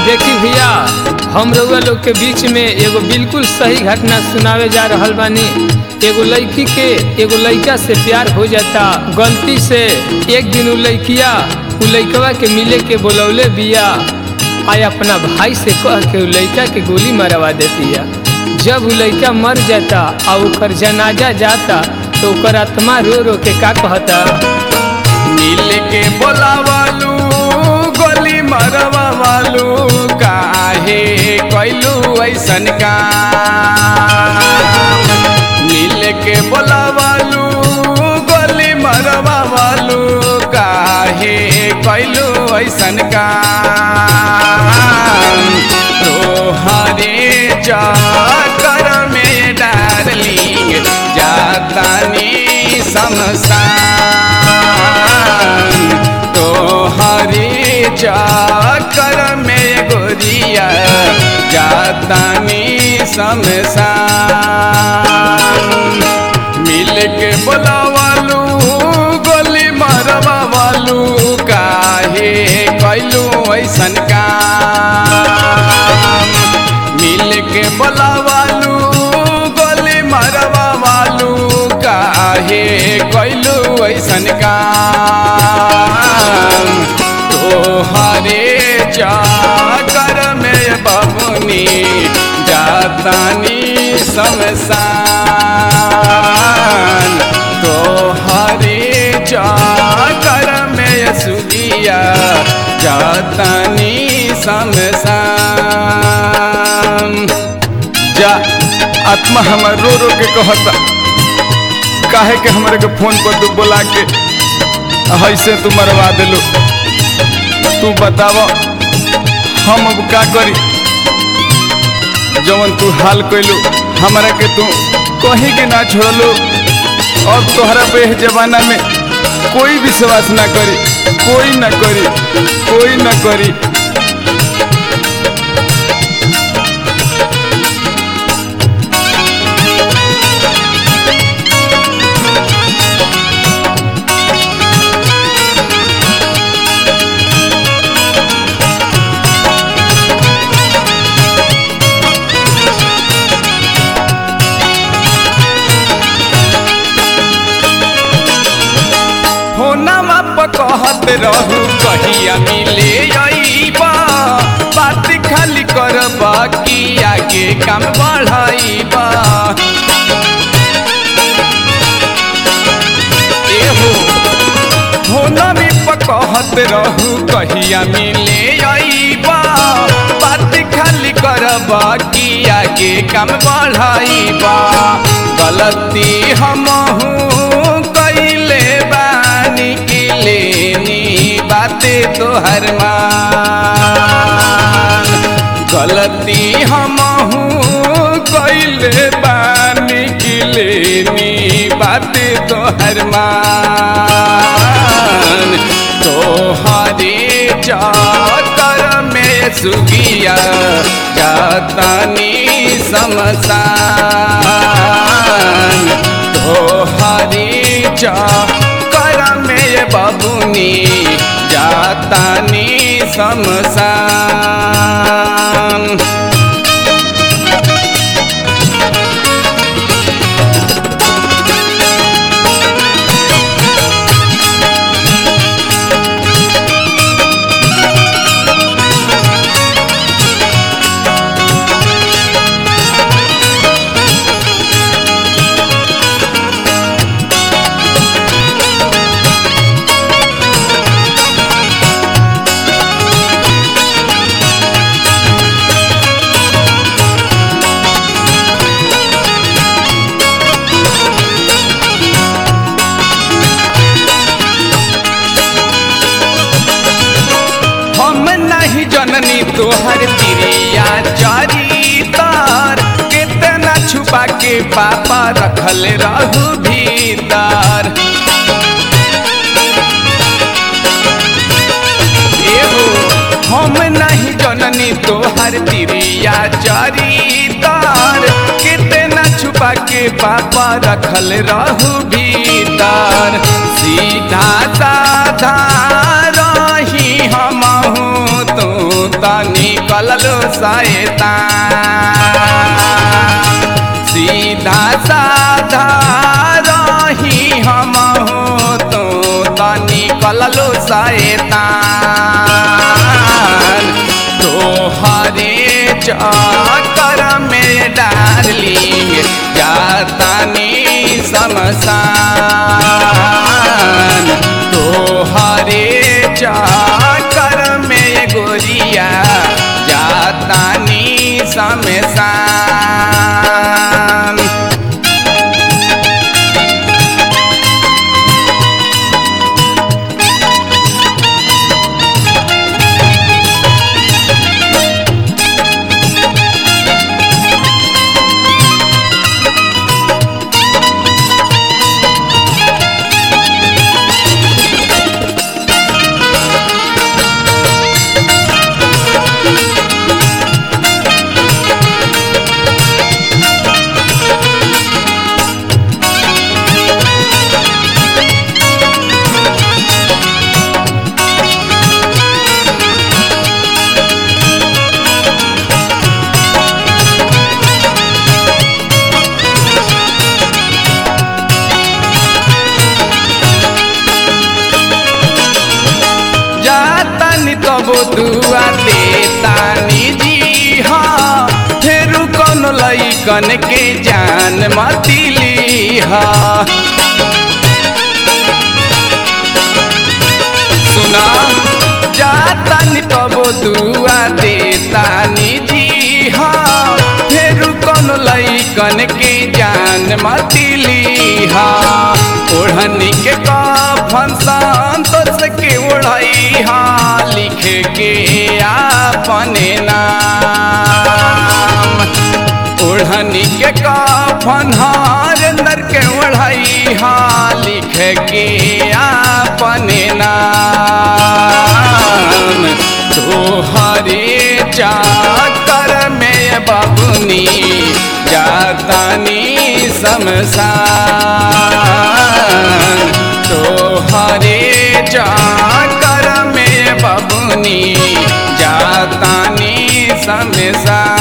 देखी भैया, हम रउआ लोग के बीच में एगो बिल्कुल सही घटना सुनावे जा रहल बानी। एगो लड़की के एगो लड़का से प्यार हो जाता। गलती से एक दिन उ लड़किया उ लड़कवा के मिले के बोलौले बिया, आय अपना भाई से कह के उ लड़का के गोली मरवा देतिया। जब उ लड़का मर जाता और ओकर जनाजा जाता तो ओकर आत्मा रो रो के का कहता, मिल के बोलावालू गोली मरवालू काहे कैलू ऐसन का। मिल के बोलावालू गोली मरवालू काहे कैलू ऐसन का। तोहरे चक्कर में डार्लिंग जातानी शमशान। तोहरे चक्कर में गोरिया जातानी शमशान। मिल के बोलावालू गोली मरवालू काहे कैलू ऐसन का। मिल के बोलावालू गोली मरवालू काहे कैलू ऐसन का। तोहरे चक्कर में बबुनी जातानी शमशान। तोहरे चक्कर में सुगिया जातानी शमशान। जा आत्मा हमार रो रो के कहता, काहे के हमारे के फोन पर तू बोला के ऐसे तू मरवा दिलू। तू बताव हम अब का करी। जवन तू हाल कैलू हमारा के तू कहीं के ना छोड़लू। अब तोहरा पे जमाना में कोई विश्वास ना करी, कोई ना करी, कोई ना करी। फोनमा पर कहत रहू कहिया मिले अइबा। बात खाली करबा कि आगे काम बढ़ाइबा। एहो फोनमा पर कहत रहू कहिया मिले अइबा। बात खाली करबा कि आगे काम बढ़ाइबा। गलती हमहू कैले बानी की लेनी बातें तोहर मान। गलती हमहू कैले बानी की लेनी बातें तोहर मान। तोहरे चक्कर में सुगिया जातानी शमशान। तोहरे चक्कर में बबुनी जातानी शमशान। जननी तोहर तिरिया चरितार कितना छुपा के पापा रखल रहू भीतर। एहो हम नहीं जननी तोहर तिरिया चरितार कितना छुपा के पापा रखल रहू भीतर। सीधा साधा रही हमहू तू तनिक निकललो शैतान। सीधा साधा रही हम हो तो निकललो शैतान। तोहरे चक्कर में डार्लिंग जातानी शमशान। तोहरे चक्कर में गोरिया जातानी शमशान। तब दुआ देतानी जी हाँ। फिर कौन लइकन के जान मती लीहा। सुना जातानी तब दुआ देतानी जी हाँ। फिर कौन लइकन के जान मती लीहा। ओढ़नी के कफन संतोष के ओढ़ई हाँ। लिख के अपने नाम। ओढ़नी के कफन हरेंद्र के ओढ़ई हाँ। लिख के अपने नाम। तोहरे चक्कर में बबुनी जातानी शमशान। तोहरे चक्कर में बबुनी जातानी शमशान।